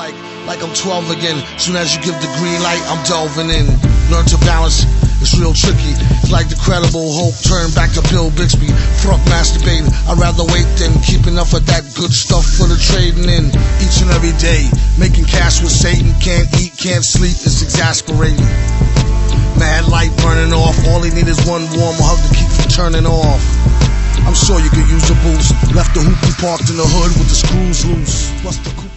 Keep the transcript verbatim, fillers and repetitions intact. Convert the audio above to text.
like, like I'm twelve again. Soon as you give the green light, I'm delving in. Learn to balance, it's real tricky. It's like the Credible Hulk turned back to Bill Bixby. Fuck masturbating, I'd rather wait than keep enough of that good stuff for the trading in. Each and every day, making cash with Satan. Can't eat, can't sleep, it's exasperating. Mad light burning off, all he need is one warm hug to keep from turning off. I'm sure you could use a boost. Left the hoopty parked in the hood with the screws loose. What's the